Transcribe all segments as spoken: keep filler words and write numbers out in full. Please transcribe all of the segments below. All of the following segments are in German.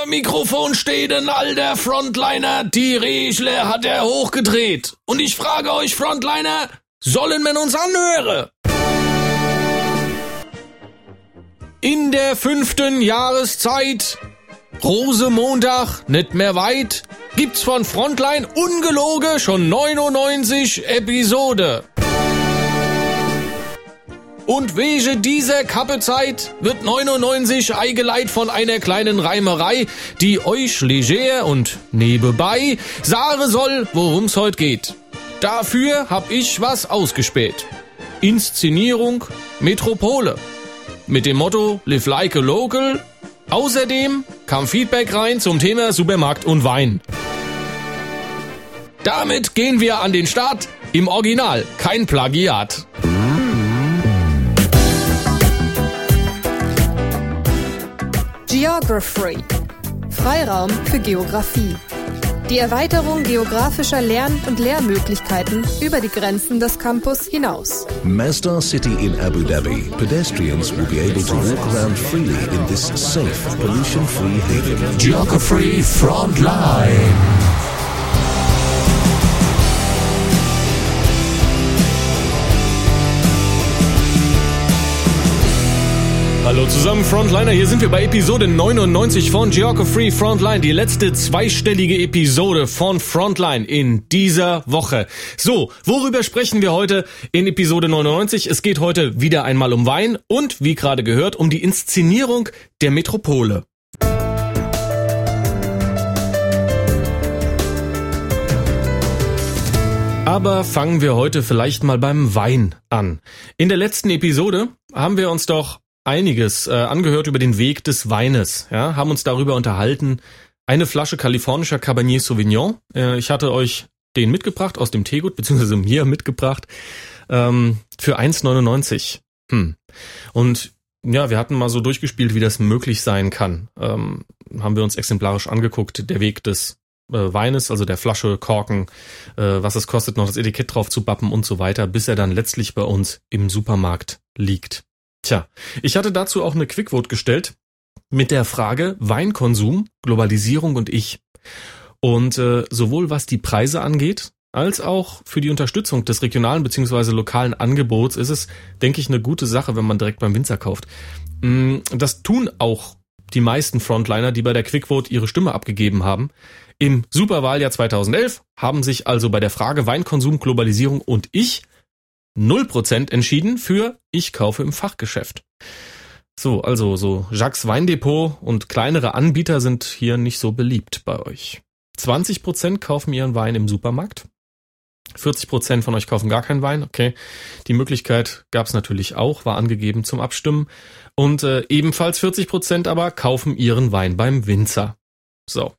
Mikrofon steht ein alter Frontliner, die Riechle hat er hochgedreht. Und ich frage euch Frontliner, sollen wir uns anhören? In der fünften Jahreszeit, Rosemontag, nicht mehr weit, gibt's von Frontline ungelogen schon neunundneunzig Episode. Und wegen dieser Kappezeit wird neunundneunzig eingeleitet von einer kleinen Reimerei, die euch leger und nebenbei sagen soll, worum's heute geht. Dafür hab ich was ausgespäht. Inszenierung Metropole. Mit dem Motto Live like a local. Außerdem kam Feedback rein zum Thema Supermarkt und Wein. Damit gehen wir an den Start. Im Original, kein Plagiat. Geography. Freiraum für Geografie. Die Erweiterung geografischer Lern- und Lehrmöglichkeiten über die Grenzen des Campus hinaus. Masdar City in Abu Dhabi. Pedestrians will be able to walk around freely in this safe, pollution-free haven. Geography Frontline. Hallo zusammen, Frontliner, hier sind wir bei Episode neunundneunzig von Geography Frontline, die letzte zweistellige Episode von Frontline in dieser Woche. So, worüber sprechen wir heute in Episode neunundneunzig? Es geht heute wieder einmal um Wein und, wie gerade gehört, um die Inszenierung der Metropole. Aber fangen wir heute vielleicht mal beim Wein an. In der letzten Episode haben wir uns doch einiges äh, angehört über den Weg des Weines, ja, haben uns darüber unterhalten. Eine Flasche kalifornischer Cabernet Sauvignon. Äh, ich hatte euch den mitgebracht aus dem Teegut, beziehungsweise mir mitgebracht, ähm, für eins neunundneunzig. Hm. Und ja, wir hatten mal so durchgespielt, wie das möglich sein kann. Ähm, haben wir uns exemplarisch angeguckt, der Weg des äh, Weines, also der Flasche, Korken, äh, was es kostet, noch das Etikett drauf zu bappen und so weiter, bis er dann letztlich bei uns im Supermarkt liegt. Tja, ich hatte dazu auch eine Quickwort gestellt mit der Frage Weinkonsum, Globalisierung und ich. Und äh, sowohl was die Preise angeht, als auch für die Unterstützung des regionalen bzw. lokalen Angebots ist es, denke ich, eine gute Sache, wenn man direkt beim Winzer kauft. Das tun auch die meisten Frontliner, die bei der Quickwort ihre Stimme abgegeben haben. Im Superwahljahr zweitausendelf haben sich also bei der Frage Weinkonsum, Globalisierung und ich null Prozent entschieden für ich kaufe im Fachgeschäft. So, also so Jacques Weindepot und kleinere Anbieter sind hier nicht so beliebt bei euch. zwanzig Prozent kaufen ihren Wein im Supermarkt. vierzig Prozent von euch kaufen gar keinen Wein. Okay, die Möglichkeit gab es natürlich auch, war angegeben zum Abstimmen. Und äh, ebenfalls vierzig Prozent aber kaufen ihren Wein beim Winzer. So.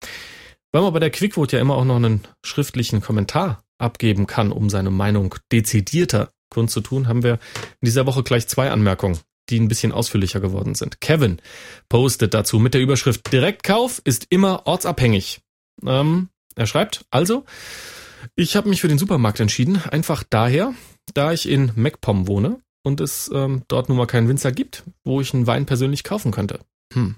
Weil man bei der Quickwort ja immer auch noch einen schriftlichen Kommentar abgeben kann, um seine Meinung dezidierter kundzutun, haben wir in dieser Woche gleich zwei Anmerkungen, die ein bisschen ausführlicher geworden sind. Kevin postet dazu mit der Überschrift Direktkauf ist immer ortsabhängig. Ähm, er schreibt, also, ich habe mich für den Supermarkt entschieden, einfach daher, da ich in MacPom wohne und es ähm, dort nun mal keinen Winzer gibt, wo ich einen Wein persönlich kaufen könnte. Hm.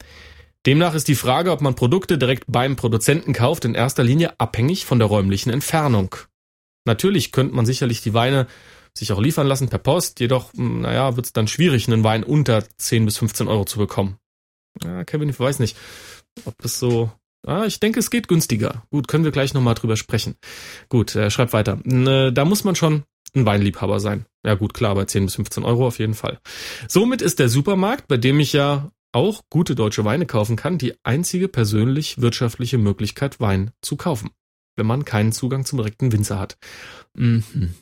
Demnach ist die Frage, ob man Produkte direkt beim Produzenten kauft, in erster Linie abhängig von der räumlichen Entfernung. Natürlich könnte man sicherlich die Weine sich auch liefern lassen per Post, jedoch, naja, wird es dann schwierig, einen Wein unter zehn bis fünfzehn Euro zu bekommen. Ja, Kevin, ich weiß nicht, ob das so... Ah, ich denke, es geht günstiger. Gut, können wir gleich nochmal drüber sprechen. Gut, er schreibt weiter. Da muss man schon ein Weinliebhaber sein. Ja gut, klar, bei zehn bis fünfzehn Euro auf jeden Fall. Somit ist der Supermarkt, bei dem ich ja auch gute deutsche Weine kaufen kann, die einzige persönlich wirtschaftliche Möglichkeit, Wein zu kaufen, wenn man keinen Zugang zum direkten Winzer hat. Mhm.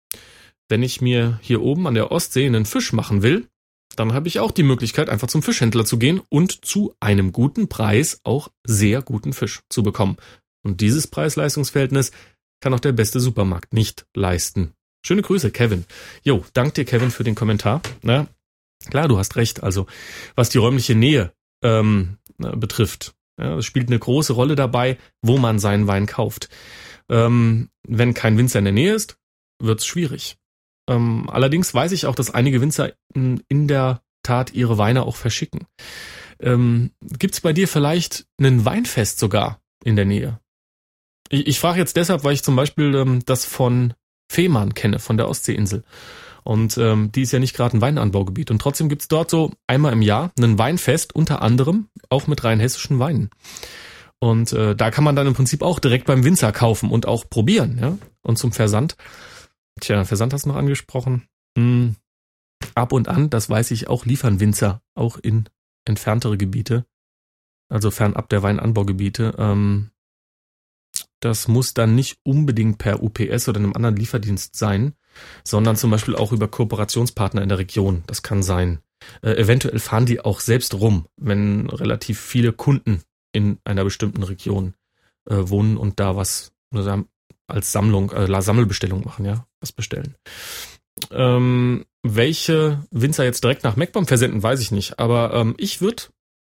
Wenn ich mir hier oben an der Ostsee einen Fisch machen will, dann habe ich auch die Möglichkeit, einfach zum Fischhändler zu gehen und zu einem guten Preis auch sehr guten Fisch zu bekommen. Und dieses Preis-Leistungs-Verhältnis kann auch der beste Supermarkt nicht leisten. Schöne Grüße, Kevin. Jo, dank dir, Kevin, für den Kommentar. Na, klar, du hast recht. Also, was die räumliche Nähe ähm, betrifft, ja, es spielt eine große Rolle dabei, wo man seinen Wein kauft. Ähm, wenn kein Winzer in der Nähe ist, wird's schwierig. Ähm, allerdings weiß ich auch, dass einige Winzer in, in der Tat ihre Weine auch verschicken. Ähm, gibt's bei dir vielleicht ein Weinfest sogar in der Nähe? Ich, ich frage jetzt deshalb, weil ich zum Beispiel ähm, das von Fehmarn kenne, von der Ostseeinsel. Und ähm, die ist ja nicht gerade ein Weinanbaugebiet. Und trotzdem gibt's dort so einmal im Jahr ein Weinfest, unter anderem auch mit rein hessischen Weinen. Und äh, da kann man dann im Prinzip auch direkt beim Winzer kaufen und auch probieren. Ja. Und zum Versand. Tja, Versand hast du noch angesprochen. Hm. Ab und an, das weiß ich auch, liefern Winzer auch in entferntere Gebiete. Also fernab der Weinanbaugebiete. Ähm, das muss dann nicht unbedingt per U P S oder einem anderen Lieferdienst sein, sondern zum Beispiel auch über Kooperationspartner in der Region. Das kann sein. Äh, eventuell fahren die auch selbst rum, wenn relativ viele Kunden in einer bestimmten Region äh, wohnen und da was also als Sammlung, äh, Sammelbestellung machen, ja, was bestellen. Ähm, welche Winzer jetzt direkt nach Meckbom versenden, weiß ich nicht. Aber ähm, ich würde,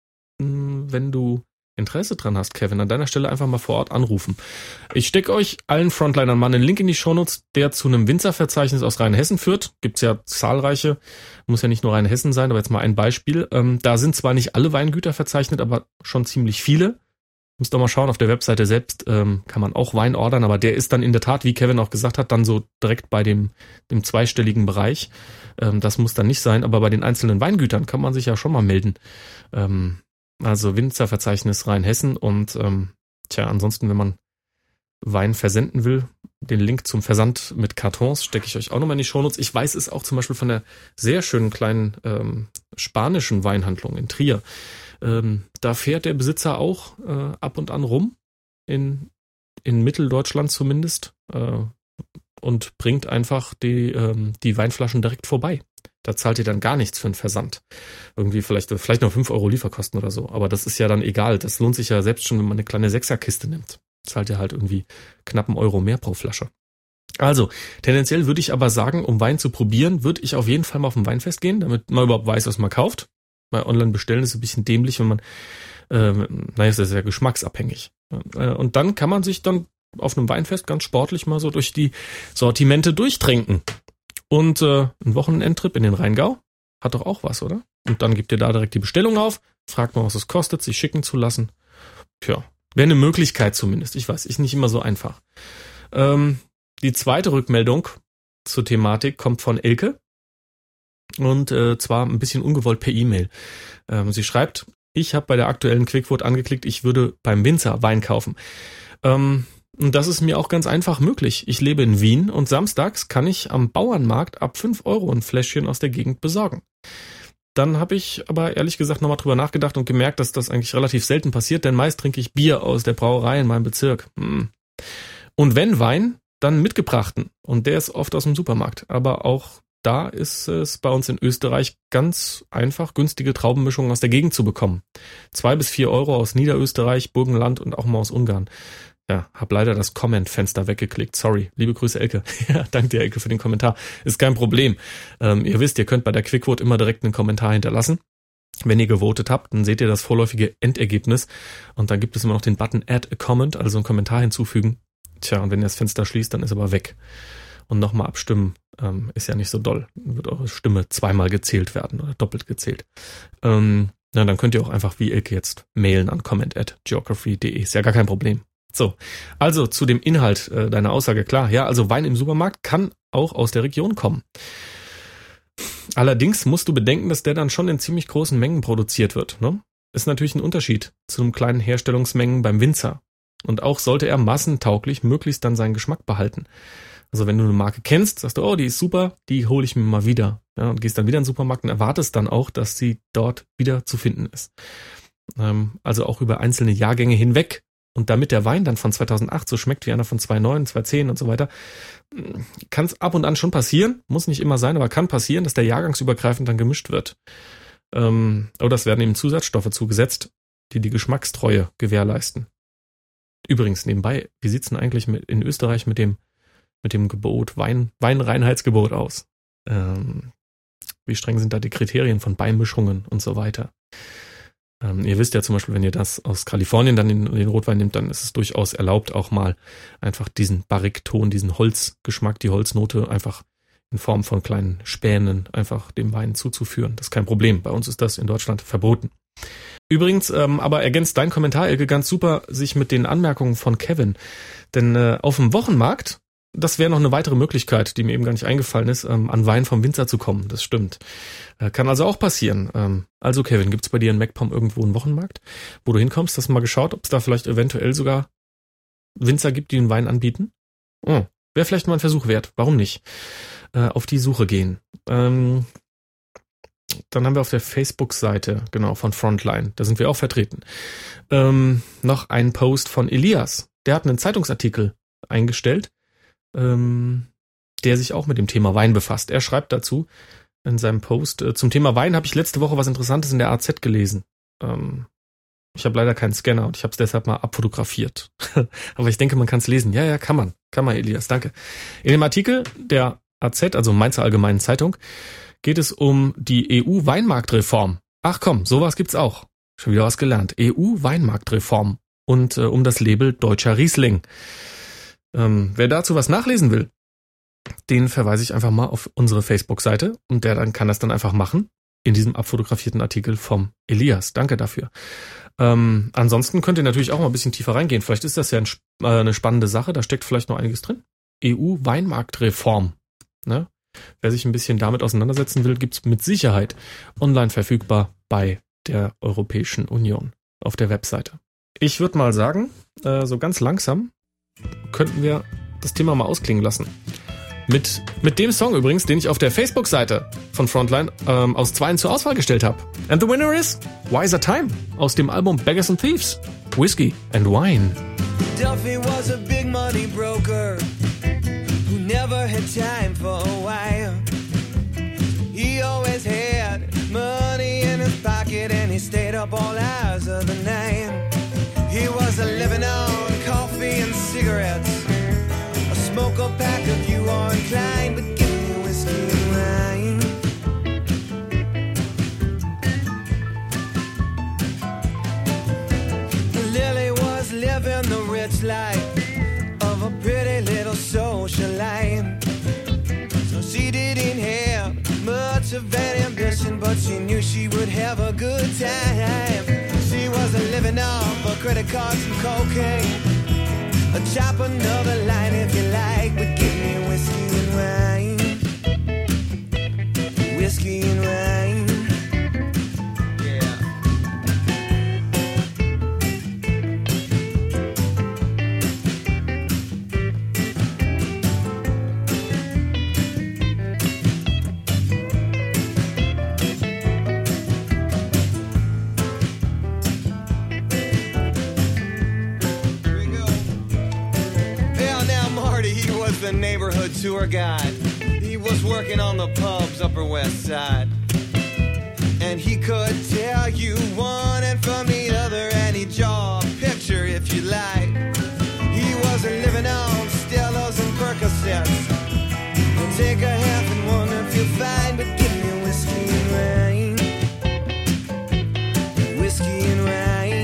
wenn du Interesse dran hast, Kevin, an deiner Stelle einfach mal vor Ort anrufen. Ich stecke euch allen Frontlinern mal einen Link in die Shownotes, der zu einem Winzerverzeichnis aus Rheinhessen führt. Gibt's ja zahlreiche, muss ja nicht nur Rheinhessen sein, aber jetzt mal ein Beispiel. Ähm, da sind zwar nicht alle Weingüter verzeichnet, aber schon ziemlich viele. Müsst doch mal schauen, auf der Webseite selbst ähm, kann man auch Wein ordern, aber der ist dann in der Tat, wie Kevin auch gesagt hat, dann so direkt bei dem, dem zweistelligen Bereich. Ähm, das muss dann nicht sein, aber bei den einzelnen Weingütern kann man sich ja schon mal melden. Ähm, also Winzerverzeichnis Rheinhessen und ähm, tja, ansonsten, wenn man Wein versenden will, den Link zum Versand mit Kartons stecke ich euch auch nochmal in die Shownotes. Ich weiß es auch zum Beispiel von der sehr schönen kleinen ähm, spanischen Weinhandlung in Trier. Ähm, da fährt der Besitzer auch äh, ab und an rum, in, in Mitteldeutschland zumindest, äh, und bringt einfach die, ähm, die Weinflaschen direkt vorbei. Da zahlt ihr dann gar nichts für einen Versand. Irgendwie vielleicht, vielleicht noch fünf Euro Lieferkosten oder so. Aber das ist ja dann egal. Das lohnt sich ja selbst schon, wenn man eine kleine Sechserkiste nimmt. Zahlt ihr halt irgendwie knapp einen Euro mehr pro Flasche. Also, tendenziell würde ich aber sagen, um Wein zu probieren, würde ich auf jeden Fall mal auf ein Weinfest gehen, damit man überhaupt weiß, was man kauft. Weil online bestellen ist ein bisschen dämlich, wenn man, äh, naja, es ist ja geschmacksabhängig. Äh, und dann kann man sich dann auf einem Weinfest ganz sportlich mal so durch die Sortimente durchtrinken. Und äh, ein Wochenendtrip in den Rheingau hat doch auch was, oder? Und dann gebt ihr da direkt die Bestellung auf, fragt mal, was es kostet, sich schicken zu lassen. Tja, wäre eine Möglichkeit zumindest. Ich weiß, ist nicht immer so einfach. Ähm, die zweite Rückmeldung zur Thematik kommt von Elke. Und äh, zwar ein bisschen ungewollt per E-Mail. Ähm, sie schreibt, ich habe bei der aktuellen Quickvote angeklickt, ich würde beim Winzer Wein kaufen. Ähm, und das ist mir auch ganz einfach möglich. Ich lebe in Wien und samstags kann ich am Bauernmarkt ab fünf Euro ein Fläschchen aus der Gegend besorgen. Dann habe ich aber ehrlich gesagt nochmal drüber nachgedacht und gemerkt, dass das eigentlich relativ selten passiert, denn meist trinke ich Bier aus der Brauerei in meinem Bezirk. Hm. Und wenn Wein, dann mitgebrachten. Und der ist oft aus dem Supermarkt. Aber auch da ist es bei uns in Österreich ganz einfach, günstige Traubenmischungen aus der Gegend zu bekommen. Zwei bis vier Euro aus Niederösterreich, Burgenland und auch mal aus Ungarn. Ja, hab leider das Comment-Fenster weggeklickt. Sorry. Liebe Grüße, Elke. Ja, danke dir, Elke, für den Kommentar. Ist kein Problem. Ähm, ihr wisst, ihr könnt bei der Quickvote immer direkt einen Kommentar hinterlassen. Wenn ihr gewotet habt, dann seht ihr das vorläufige Endergebnis. Und dann gibt es immer noch den Button Add a Comment, also einen Kommentar hinzufügen. Tja, und wenn ihr das Fenster schließt, dann ist er aber weg. Und nochmal abstimmen ähm, ist ja nicht so doll. Dann wird eure Stimme zweimal gezählt werden oder doppelt gezählt. Ähm, na, dann könnt ihr auch einfach wie Elke jetzt mailen an comment at geography punkt de. Ist ja gar kein Problem. So, also zu dem Inhalt äh, deiner Aussage, klar. Ja, also Wein im Supermarkt kann auch aus der Region kommen. Allerdings musst du bedenken, dass der dann schon in ziemlich großen Mengen produziert wird. Ne? Ist natürlich ein Unterschied zu einem kleinen Herstellungsmengen beim Winzer. Und auch sollte er massentauglich möglichst dann seinen Geschmack behalten. Also wenn du eine Marke kennst, sagst du, oh, die ist super, die hole ich mir mal wieder. Ja, und gehst dann wieder in den Supermarkt und erwartest dann auch, dass sie dort wieder zu finden ist. Ähm, also auch über einzelne Jahrgänge hinweg. Und damit der Wein dann von zweitausendacht so schmeckt wie einer von zweitausendneun, zweitausendzehn und so weiter, kann es ab und an schon passieren, muss nicht immer sein, aber kann passieren, dass der jahrgangsübergreifend dann gemischt wird. Ähm, oder es werden eben Zusatzstoffe zugesetzt, die die Geschmackstreue gewährleisten. Übrigens nebenbei, wie sieht's denn eigentlich mit, in Österreich mit dem mit dem Gebot, Wein, Weinreinheitsgebot aus? Ähm, wie streng sind da die Kriterien von Beimischungen und so weiter? Ähm, ihr wisst ja zum Beispiel, wenn ihr das aus Kalifornien dann in, in den Rotwein nehmt, dann ist es durchaus erlaubt, auch mal einfach diesen Barrikton, diesen Holzgeschmack, die Holznote einfach in Form von kleinen Spänen einfach dem Wein zuzuführen. Das ist kein Problem. Bei uns ist das in Deutschland verboten. Übrigens, ähm, aber ergänzt dein Kommentar, Elke, ganz super sich mit den Anmerkungen von Kevin. Denn äh, auf dem Wochenmarkt, das wäre noch eine weitere Möglichkeit, die mir eben gar nicht eingefallen ist, ähm, an Wein vom Winzer zu kommen. Das stimmt. Äh, kann also auch passieren. Ähm, also Kevin, gibt's bei dir in MacPom irgendwo einen Wochenmarkt, wo du hinkommst? Hast du mal geschaut, ob es da vielleicht eventuell sogar Winzer gibt, die den Wein anbieten? Oh, wäre vielleicht mal ein Versuch wert. Warum nicht? Äh, auf die Suche gehen. Ähm, dann haben wir auf der Facebook-Seite, genau, von Frontline, da sind wir auch vertreten, ähm, noch einen Post von Elias. Der hat einen Zeitungsartikel eingestellt, ähm, der sich auch mit dem Thema Wein befasst. Er schreibt dazu in seinem Post, äh, zum Thema Wein habe ich letzte Woche was Interessantes in der A Z gelesen. Ähm, ich habe leider keinen Scanner und ich habe es deshalb mal abfotografiert. Aber ich denke, man kann es lesen. Ja, ja, kann man. Kann man, Elias, danke. In dem Artikel der A Z, also Mainzer Allgemeinen Zeitung, geht es um die E U-Weinmarktreform. Ach komm, sowas gibt's auch. Schon wieder was gelernt. E U-Weinmarktreform und äh, um das Label Deutscher Riesling. Ähm, wer dazu was nachlesen will, den verweise ich einfach mal auf unsere Facebook-Seite und der dann kann das dann einfach machen in diesem abfotografierten Artikel vom Elias. Danke dafür. Ähm, ansonsten könnt ihr natürlich auch mal ein bisschen tiefer reingehen. Vielleicht ist das ja ein, äh, eine spannende Sache. Da steckt vielleicht noch einiges drin. E U-Weinmarktreform. Ne? Wer sich ein bisschen damit auseinandersetzen will, gibt's mit Sicherheit online verfügbar bei der Europäischen Union auf der Webseite. Ich würde mal sagen, äh, so ganz langsam könnten wir das Thema mal ausklingen lassen. Mit, mit dem Song übrigens, den ich auf der Facebook-Seite von Frontline ähm, aus zweien zur Auswahl gestellt habe. And the winner is Wiser Time aus dem Album Beggars and Thieves. Whiskey and Wine. Duffy was a big money broker who never had time for a while. He always had money in his pocket and he stayed up all hours of the night. He was a living on coffee and cigarettes. A smoke a pack if you are inclined, but give me whiskey and wine. Lily was living the rich life of a pretty little socialite. So she didn't have much of an ambition, but she knew she would have a good time. She wasn't living off of credit cards and cocaine. A chop another line if you like, but give me whiskey and wine. Whiskey and wine. The neighborhood tour guide. He was working on the pub's Upper West Side, and he could tell you one and from the other, and he'd draw a picture if you like. He wasn't living on Stellas and Percocets. He'll take a half and one if you're fine, but give me whiskey and wine. Whiskey and wine.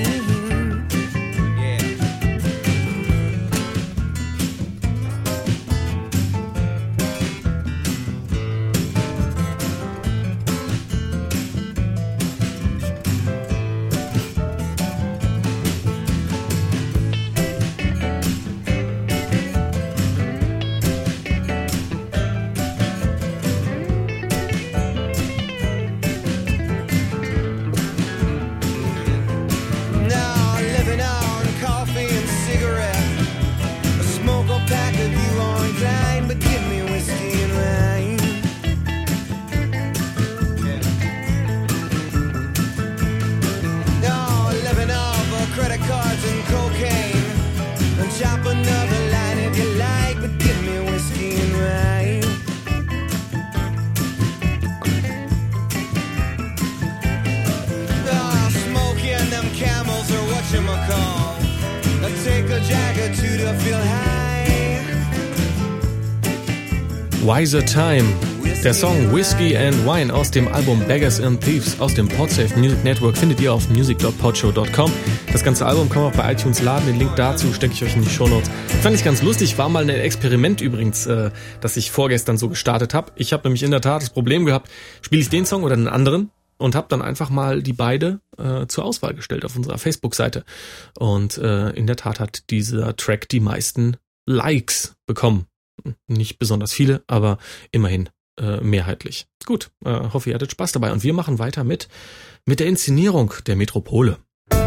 Wiser Time, der Song Whiskey and Wine aus dem Album Beggars and Thieves aus dem Podsafe Music Network findet ihr auf music dot podshow dot com. Das ganze Album kann man auch bei iTunes laden, den Link dazu stecke ich euch in die Shownotes. Fand ich ganz lustig, war mal ein Experiment übrigens, äh, das ich vorgestern so gestartet habe. Ich habe nämlich in der Tat das Problem gehabt, spiele ich den Song oder einen anderen? und habe dann einfach mal die beide äh, zur Auswahl gestellt auf unserer Facebook-Seite. Und äh, in der Tat hat dieser Track die meisten Likes bekommen. Nicht besonders viele, aber immerhin äh, mehrheitlich. Gut, äh, hoffe ihr hattet Spaß dabei. Und wir machen weiter mit, mit der Inszenierung der Metropole.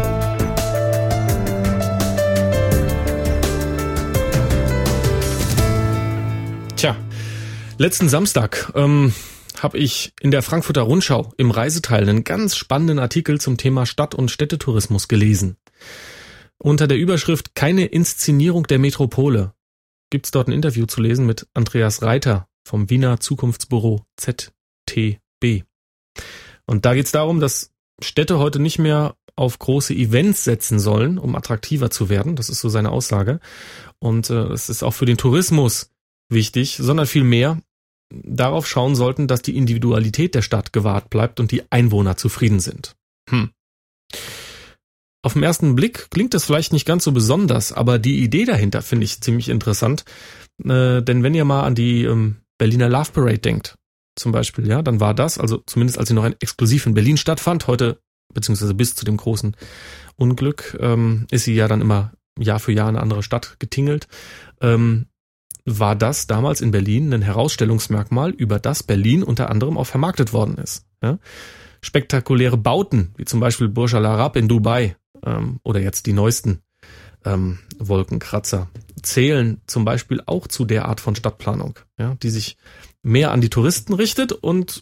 Tja, letzten Samstag ähm, habe ich in der Frankfurter Rundschau im Reiseteil einen ganz spannenden Artikel zum Thema Stadt- und Städtetourismus gelesen. Unter der Überschrift "Keine Inszenierung der Metropole" gibt's dort ein Interview zu lesen mit Andreas Reiter vom Wiener Zukunftsbüro Z T B. Und da geht's darum, dass Städte heute nicht mehr auf große Events setzen sollen, um attraktiver zu werden. Das ist so seine Aussage. Und äh, es ist auch für den Tourismus wichtig, sondern vielmehr darauf schauen sollten, dass die Individualität der Stadt gewahrt bleibt und die Einwohner zufrieden sind. Hm. Auf den ersten Blick klingt das vielleicht nicht ganz so besonders, aber die Idee dahinter finde ich ziemlich interessant. Äh, denn wenn ihr mal an die ähm, Berliner Love Parade denkt, zum Beispiel, ja, dann war das, also zumindest als sie noch exklusiv in Berlin stattfand, heute, beziehungsweise bis zu dem großen Unglück, ähm, ist sie ja dann immer Jahr für Jahr in eine andere Stadt getingelt, ähm, war das damals in Berlin ein Herausstellungsmerkmal, über das Berlin unter anderem auch vermarktet worden ist. Ja? Spektakuläre Bauten, wie zum Beispiel Burj Al Arab in Dubai ähm, oder jetzt die neuesten ähm, Wolkenkratzer, zählen zum Beispiel auch zu der Art von Stadtplanung, ja, die sich mehr an die Touristen richtet und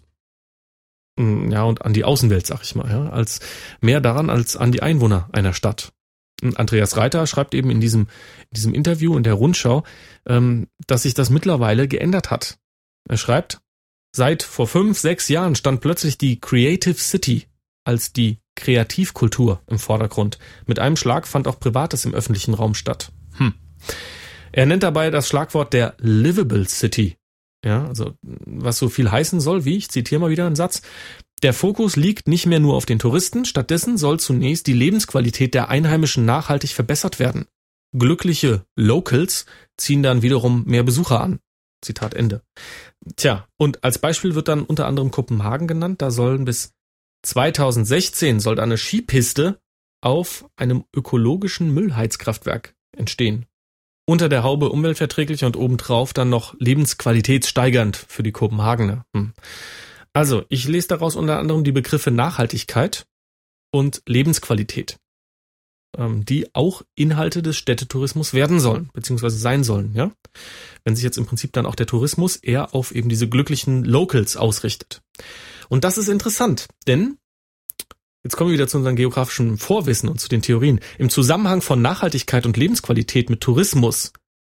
ja und an die Außenwelt, sag ich mal, ja, als mehr daran als an die Einwohner einer Stadt. Andreas Reiter schreibt eben in diesem, in diesem Interview in der Rundschau, ähm, dass sich das mittlerweile geändert hat. Er schreibt, seit vor fünf, sechs Jahren stand plötzlich die Creative City als die Kreativkultur im Vordergrund. Mit einem Schlag fand auch Privates im öffentlichen Raum statt. Hm. Er nennt dabei das Schlagwort der Livable City. Ja, also was so viel heißen soll, wie, ich zitiere mal wieder einen Satz, der Fokus liegt nicht mehr nur auf den Touristen, stattdessen soll zunächst die Lebensqualität der Einheimischen nachhaltig verbessert werden. Glückliche Locals ziehen dann wiederum mehr Besucher an. Zitat Ende. Tja, und als Beispiel wird dann unter anderem Kopenhagen genannt, da sollen bis zweitausendsechzehn soll da eine Skipiste auf einem ökologischen Müllheizkraftwerk entstehen. Unter der Haube umweltverträglich und obendrauf dann noch lebensqualitätssteigernd für die Kopenhagener. Hm. Also, ich lese daraus unter anderem die Begriffe Nachhaltigkeit und Lebensqualität, ähm, die auch Inhalte des Städtetourismus werden sollen, beziehungsweise sein sollen, ja. Wenn sich jetzt im Prinzip dann auch der Tourismus eher auf eben diese glücklichen Locals ausrichtet. Und das ist interessant, denn jetzt kommen wir wieder zu unserem geografischen Vorwissen und zu den Theorien. Im Zusammenhang von Nachhaltigkeit und Lebensqualität mit Tourismus,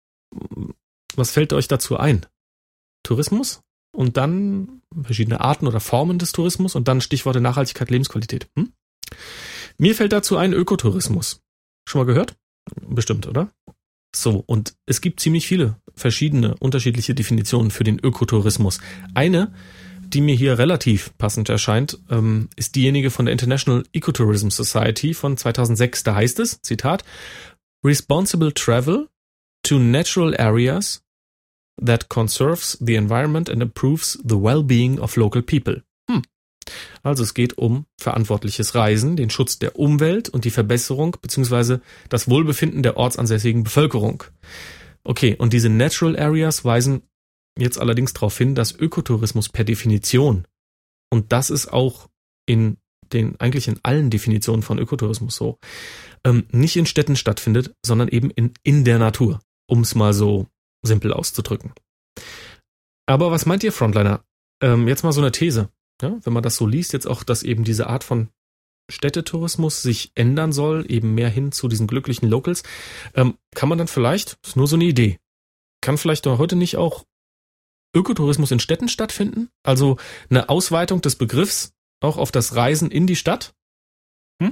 was fällt euch dazu ein? Tourismus und dann verschiedene Arten oder Formen des Tourismus und dann Stichworte Nachhaltigkeit, Lebensqualität. Hm? Mir fällt dazu ein Ökotourismus. Schon mal gehört? Bestimmt, oder? So, und es gibt ziemlich viele verschiedene, unterschiedliche Definitionen für den Ökotourismus. Eine, die mir hier relativ passend erscheint, ähm, ist diejenige von der International Ecotourism Society von zweitausendsechs. Da heißt es, Zitat, Responsible travel to natural areas that conserves the environment and improves the well-being of local people. Hm. Also es geht um verantwortliches Reisen, den Schutz der Umwelt und die Verbesserung bzw. das Wohlbefinden der ortsansässigen Bevölkerung. Okay, und diese Natural Areas weisen jetzt allerdings darauf hin, dass Ökotourismus per Definition, und das ist auch in den eigentlich in allen Definitionen von Ökotourismus so, ähm, nicht in Städten stattfindet, sondern eben in, in der Natur, um es mal so simpel auszudrücken. Aber was meint ihr, Frontliner? Ähm, jetzt mal so eine These. Ja, wenn man das so liest, jetzt auch, dass eben diese Art von Städtetourismus sich ändern soll, eben mehr hin zu diesen glücklichen Locals, ähm, kann man dann vielleicht, das ist nur so eine Idee, kann vielleicht doch heute nicht auch Ökotourismus in Städten stattfinden? Also eine Ausweitung des Begriffs auch auf das Reisen in die Stadt? Hm?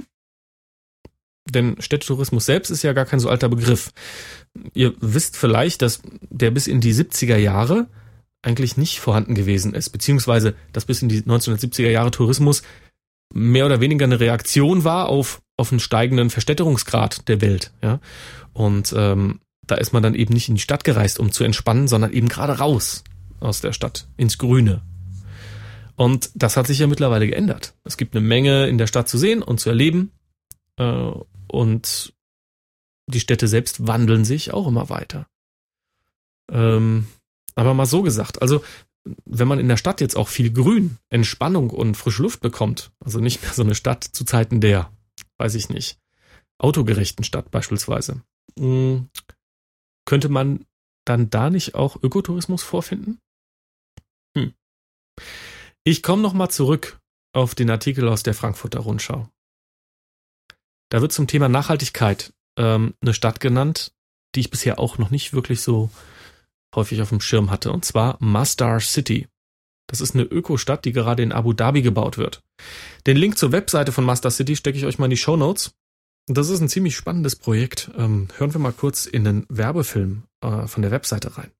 Denn Städtetourismus selbst ist ja gar kein so alter Begriff. Ihr wisst vielleicht, dass der bis in die siebziger Jahre eigentlich nicht vorhanden gewesen ist, beziehungsweise dass bis in die neunzehnhundertsiebziger Jahre Tourismus mehr oder weniger eine Reaktion war auf, auf einen steigenden Verstädterungsgrad der Welt. Ja? Und ähm, da ist man dann eben nicht in die Stadt gereist, um zu entspannen, sondern eben gerade raus aus der Stadt, ins Grüne. Und das hat sich ja mittlerweile geändert. Es gibt eine Menge in der Stadt zu sehen und zu erleben. Äh, und die Städte selbst wandeln sich auch immer weiter. Ähm, aber mal so gesagt, also wenn man in der Stadt jetzt auch viel Grün, Entspannung und frische Luft bekommt, also nicht mehr so eine Stadt zu Zeiten der, weiß ich nicht, autogerechten Stadt beispielsweise, mh, könnte man dann da nicht auch Ökotourismus vorfinden? Hm. Ich komme nochmal zurück auf den Artikel aus der Frankfurter Rundschau. Da wird zum Thema Nachhaltigkeit ähm, eine Stadt genannt, die ich bisher auch noch nicht wirklich so häufig auf dem Schirm hatte, und zwar Masdar City. Das ist eine Ökostadt, die gerade in Abu Dhabi gebaut wird. Den Link zur Webseite von Masdar City stecke ich euch mal in die Shownotes. Das ist ein ziemlich spannendes Projekt. Ähm, hören wir mal kurz in den Werbefilm äh, von der Webseite rein.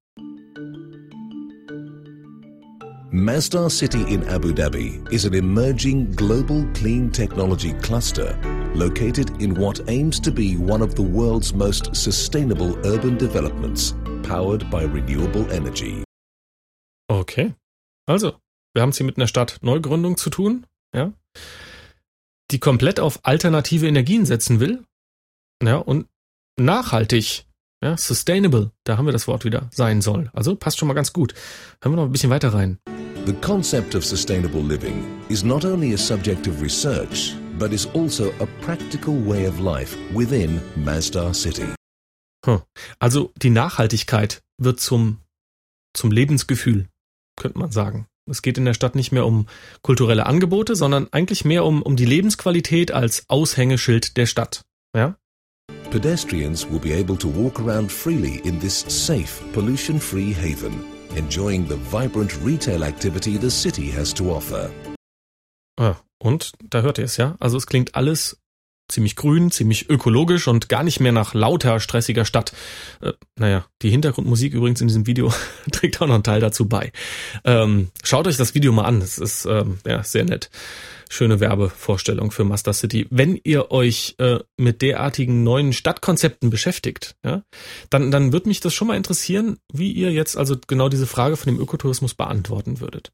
Masdar City in Abu Dhabi is an emerging global clean technology cluster located in what aims to be one of the world's most sustainable urban developments, powered by renewable energy. Okay, also wir haben es hier mit einer Stadt-Neugründung zu tun, ja, die komplett auf alternative Energien setzen will, ja, und nachhaltig, ja, sustainable, da haben wir das Wort wieder, sein soll. Also passt schon mal ganz gut. Hören wir noch ein bisschen weiter rein. The concept of sustainable living is not only a subject of research, but is also a practical way of life within Masdar City. Hm. Also die Nachhaltigkeit wird zum, zum Lebensgefühl, könnte man sagen. Es geht in der Stadt nicht mehr um kulturelle Angebote, sondern eigentlich mehr um, um die Lebensqualität als Aushängeschild der Stadt. Ja? Pedestrians will be able to walk around freely in this safe, pollution-free haven, enjoying the vibrant retail activity the city has to offer. Ah, und da hört ihr es, ja? Also es klingt alles ziemlich grün, ziemlich ökologisch und gar nicht mehr nach lauter, stressiger Stadt. Äh, naja, die Hintergrundmusik übrigens in diesem Video trägt auch noch einen Teil dazu bei. Ähm, schaut euch das Video mal an, es ist ähm, ja, sehr nett. Schöne Werbevorstellung für Masdar City. Wenn ihr euch äh, mit derartigen neuen Stadtkonzepten beschäftigt, ja, dann, dann würde mich das schon mal interessieren, wie ihr jetzt also genau diese Frage von dem Ökotourismus beantworten würdet.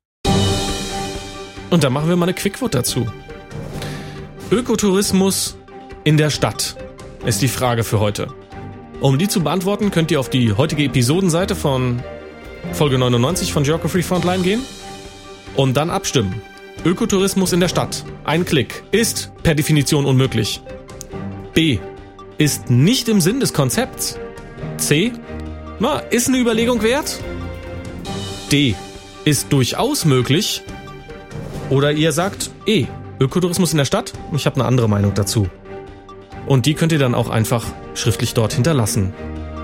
Und dann machen wir mal eine Quickvote dazu. Ökotourismus in der Stadt ist die Frage für heute. Um die zu beantworten, könnt ihr auf die heutige Episodenseite von Folge neunundneunzig von Geography Frontline gehen und dann abstimmen. Ökotourismus in der Stadt, ein Klick, ist per Definition unmöglich. B. Ist nicht im Sinn des Konzepts. C. Na, ist eine Überlegung wert. D. Ist durchaus möglich. Oder ihr sagt E. Ökotourismus in der Stadt? Ich habe eine andere Meinung dazu. Und die könnt ihr dann auch einfach schriftlich dort hinterlassen.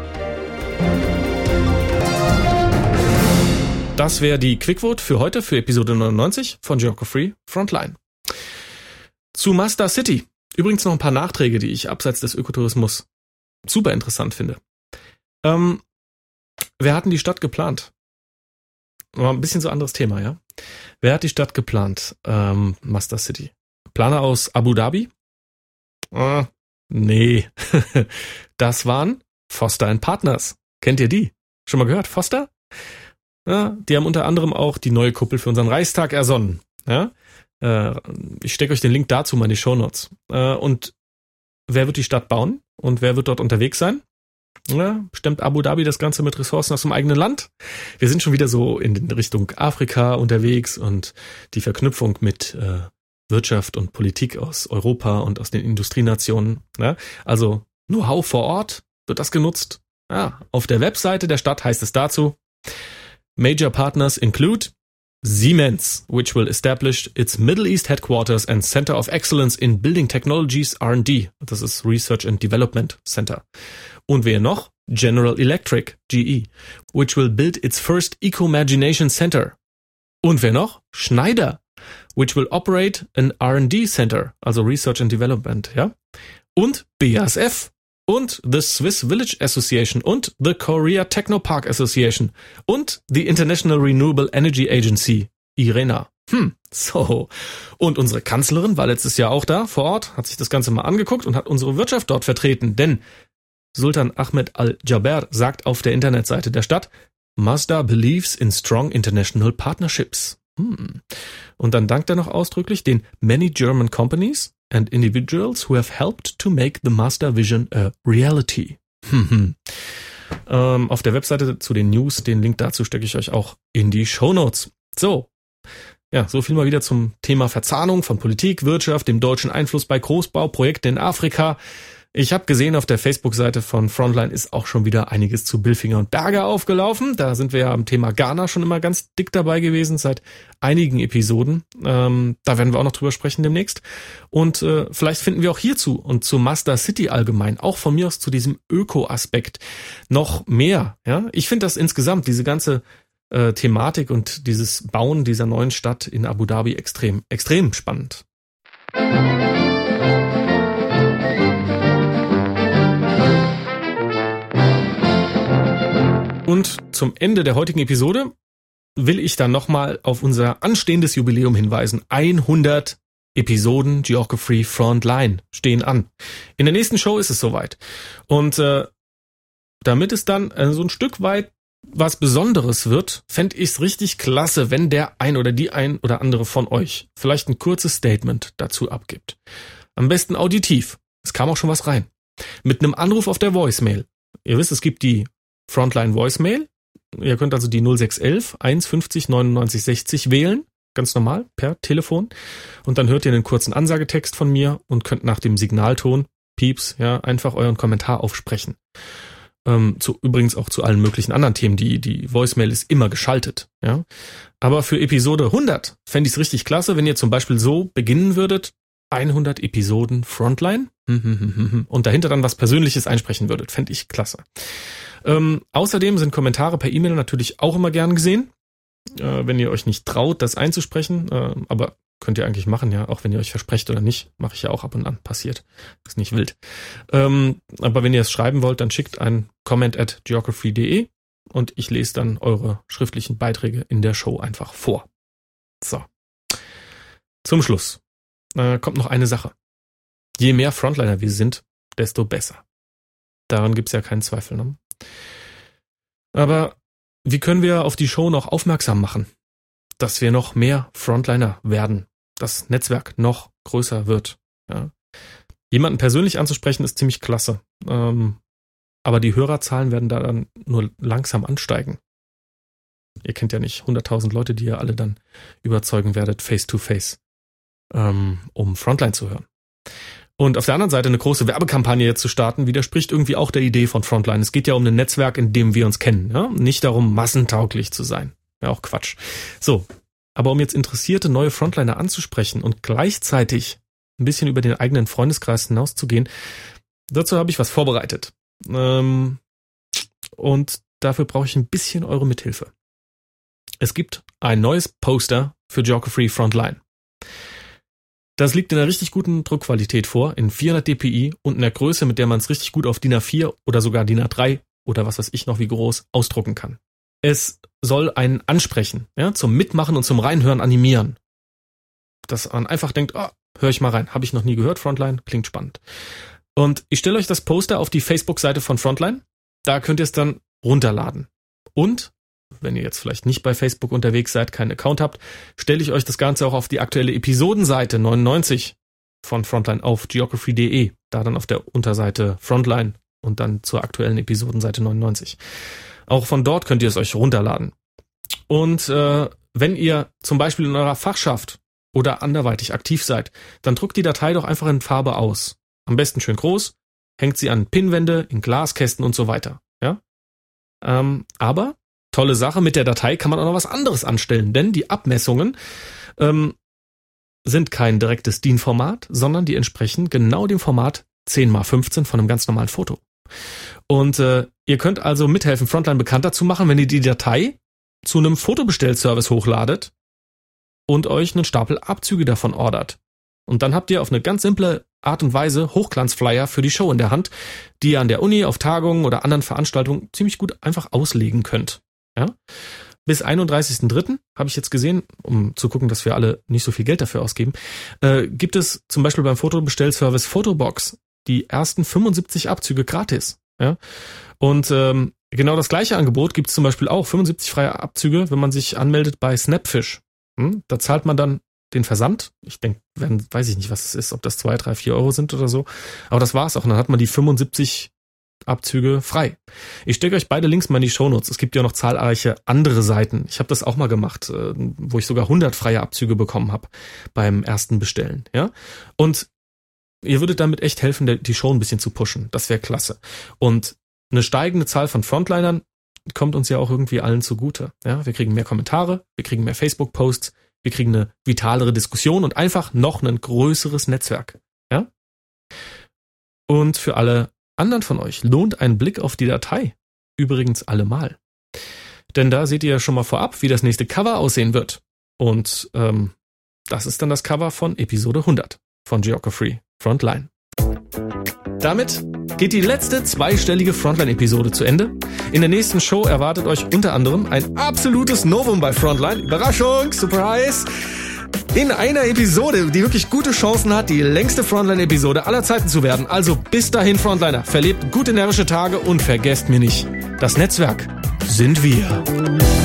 Das wäre die Quickvote für heute, für Episode neunundneunzig von Geography Frontline. Zu Masdar City. Übrigens noch ein paar Nachträge, die ich abseits des Ökotourismus super interessant finde. Ähm, wer hat denn die Stadt geplant? Mal ein bisschen so anderes Thema, ja? Wer hat die Stadt geplant? Ähm, Masdar City. Planer aus Abu Dhabi? Äh, nee. Das waren Foster and Partners. Kennt ihr die? Schon mal gehört? Foster? Ja, die haben unter anderem auch die neue Kuppel für unseren Reichstag ersonnen. Ja? Äh, ich stecke euch den Link dazu mal in die Shownotes. Äh, und wer wird die Stadt bauen? Und wer wird dort unterwegs sein? Ja, stemmt Abu Dhabi das Ganze mit Ressourcen aus dem eigenen Land? Wir sind schon wieder so in Richtung Afrika unterwegs und die Verknüpfung mit äh, Wirtschaft und Politik aus Europa und aus den Industrienationen. Ja? Also Know-how vor Ort, wird das genutzt? Ja, auf der Webseite der Stadt heißt es dazu: Major partners include Siemens, which will establish its Middle East headquarters and Center of Excellence in Building Technologies R and D. Das ist Research and Development Center. Und wer noch? General Electric, G E, which will build its first Eco-Imagination Center. Und wer noch? Schneider, which will operate an R and D Center, also Research and Development, ja. Und B A S F und the Swiss Village Association und the Korea Technopark Association und the International Renewable Energy Agency, I R E N A. Hm, so. Und unsere Kanzlerin war letztes Jahr auch da vor Ort, hat sich das Ganze mal angeguckt und hat unsere Wirtschaft dort vertreten, denn Sultan Ahmed Al-Jaber sagt auf der Internetseite der Stadt: Masdar believes in strong international partnerships. Hm. Und dann dankt er noch ausdrücklich den many German companies and individuals who have helped to make the Master Vision a reality. ähm, auf der Webseite zu den News, den Link dazu stecke ich euch auch in die Shownotes. So, ja, so viel mal wieder zum Thema Verzahnung von Politik, Wirtschaft, dem deutschen Einfluss bei Großbauprojekten in Afrika. Ich habe gesehen, auf der Facebook-Seite von Frontline ist auch schon wieder einiges zu Billfinger und Berger aufgelaufen. Da sind wir ja am Thema Ghana schon immer ganz dick dabei gewesen, seit einigen Episoden. Ähm, da werden wir auch noch drüber sprechen demnächst. Und äh, vielleicht finden wir auch hierzu und zu Master City allgemein, auch von mir aus zu diesem Öko-Aspekt, noch mehr. Ja, ich finde das insgesamt, diese ganze äh, Thematik und dieses Bauen dieser neuen Stadt in Abu Dhabi extrem, extrem spannend. Und zum Ende der heutigen Episode will ich dann nochmal auf unser anstehendes Jubiläum hinweisen. hundert Episoden Geography Frontline stehen an. In der nächsten Show ist es soweit. Und äh, damit es dann äh, so ein Stück weit was Besonderes wird, fände ich es richtig klasse, wenn der ein oder die ein oder andere von euch vielleicht ein kurzes Statement dazu abgibt. Am besten auditiv. Es kam auch schon was rein. Mit einem Anruf auf der Voicemail. Ihr wisst, es gibt die Frontline Voicemail. Ihr könnt also die null sechs elf eins fünfzig neunundneunzig sechzig wählen, ganz normal, per Telefon. Und dann hört ihr einen kurzen Ansagetext von mir und könnt nach dem Signalton, Pieps, ja, einfach euren Kommentar aufsprechen. Ähm, zu, übrigens auch zu allen möglichen anderen Themen. Die, die Voicemail ist immer geschaltet, ja. Aber für Episode hundert fände ich es richtig klasse, wenn ihr zum Beispiel so beginnen würdet, hundert Episoden Frontline und dahinter dann was Persönliches einsprechen würdet. Fände ich klasse. Ähm, außerdem sind Kommentare per E-Mail natürlich auch immer gern gesehen. Äh, wenn ihr euch nicht traut, das einzusprechen, äh, aber könnt ihr eigentlich machen, ja, auch wenn ihr euch versprecht oder nicht, mache ich ja auch ab und an, passiert. Ist nicht wild. Ähm, aber wenn ihr es schreiben wollt, dann schickt ein comment at geography punkt de und ich lese dann eure schriftlichen Beiträge in der Show einfach vor. So. Zum Schluss äh, kommt noch eine Sache. Je mehr Frontliner wir sind, desto besser. Daran gibt's ja keinen Zweifel, ne? Aber wie können wir auf die Show noch aufmerksam machen, dass wir noch mehr Frontliner werden, das Netzwerk noch größer wird? Ja. Jemanden persönlich anzusprechen ist ziemlich klasse, ähm, aber die Hörerzahlen werden da dann nur langsam ansteigen. Ihr kennt ja nicht hunderttausend Leute, die ihr alle dann überzeugen werdet, face to face, ähm, um Frontline zu hören. Und auf der anderen Seite eine große Werbekampagne jetzt zu starten, widerspricht irgendwie auch der Idee von Frontline. Es geht ja um ein Netzwerk, in dem wir uns kennen, ja? Nicht darum, massentauglich zu sein. Ja, auch Quatsch. So, aber um jetzt interessierte neue Frontliner anzusprechen und gleichzeitig ein bisschen über den eigenen Freundeskreis hinauszugehen, dazu habe ich was vorbereitet. Ähm, und dafür brauche ich ein bisschen eure Mithilfe. Es gibt ein neues Poster für Geography Frontline. Das liegt in einer richtig guten Druckqualität vor, in vierhundert dpi und in der Größe, mit der man es richtig gut auf D I N A vier oder sogar D I N A drei oder was weiß ich noch wie groß ausdrucken kann. Es soll einen ansprechen, ja, zum Mitmachen und zum Reinhören animieren. Dass man einfach denkt, oh, hör ich mal rein, habe ich noch nie gehört, Frontline, klingt spannend. Und ich stelle euch das Poster auf die Facebook-Seite von Frontline, da könnt ihr es dann runterladen. Und wenn ihr jetzt vielleicht nicht bei Facebook unterwegs seid, keinen Account habt, stelle ich euch das Ganze auch auf die aktuelle Episodenseite neunundneunzig von Frontline auf geography punkt de, da dann auf der Unterseite Frontline und dann zur aktuellen Episodenseite neunundneunzig. Auch von dort könnt ihr es euch runterladen. Und äh, wenn ihr zum Beispiel in eurer Fachschaft oder anderweitig aktiv seid, dann druckt die Datei doch einfach in Farbe aus. Am besten schön groß, hängt sie an Pinnwände, in Glaskästen und so weiter. Ja? Ähm, aber tolle Sache, mit der Datei kann man auch noch was anderes anstellen, denn die Abmessungen ähm, sind kein direktes D I N-Format, sondern die entsprechen genau dem Format zehn mal fünfzehn von einem ganz normalen Foto. Und äh, ihr könnt also mithelfen, Frontline bekannter zu machen, wenn ihr die Datei zu einem Fotobestellservice hochladet und euch einen Stapel Abzüge davon ordert. Und dann habt ihr auf eine ganz simple Art und Weise Hochglanzflyer für die Show in der Hand, die ihr an der Uni, auf Tagungen oder anderen Veranstaltungen ziemlich gut einfach auslegen könnt. Ja? Bis einunddreißigsten dritten habe ich jetzt gesehen, um zu gucken, dass wir alle nicht so viel Geld dafür ausgeben, äh, gibt es zum Beispiel beim Fotobestellservice Photobox die ersten fünfundsiebzig Abzüge gratis. Ja? Und ähm, genau das gleiche Angebot gibt es zum Beispiel auch, fünfundsiebzig freie Abzüge, wenn man sich anmeldet bei Snapfish. Hm? Da zahlt man dann den Versand. Ich denke, weiß ich nicht, was es ist, ob das zwei, drei, vier Euro sind oder so. Aber das war's auch. Und dann hat man die fünfundsiebzig Abzüge frei. Ich stecke euch beide Links mal in die Shownotes. Es gibt ja noch zahlreiche andere Seiten. Ich habe das auch mal gemacht, wo ich sogar hundert freie Abzüge bekommen habe beim ersten Bestellen. Ja, und ihr würdet damit echt helfen, die Show ein bisschen zu pushen. Das wäre klasse. Und eine steigende Zahl von Frontlinern kommt uns ja auch irgendwie allen zugute. Ja, wir kriegen mehr Kommentare, wir kriegen mehr Facebook-Posts, wir kriegen eine vitalere Diskussion und einfach noch ein größeres Netzwerk. Ja? Und für alle anderen von euch lohnt ein Blick auf die Datei übrigens allemal. Denn da seht ihr ja schon mal vorab, wie das nächste Cover aussehen wird. Und ähm, das ist dann das Cover von Episode hundert von Geography Frontline. Damit geht die letzte zweistellige Frontline-Episode zu Ende. In der nächsten Show erwartet euch unter anderem ein absolutes Novum bei Frontline. Überraschung, Surprise! In einer Episode, die wirklich gute Chancen hat, die längste Frontline-Episode aller Zeiten zu werden. Also bis dahin, Frontliner, verlebt gute närrische Tage und vergesst mir nicht, das Netzwerk sind wir.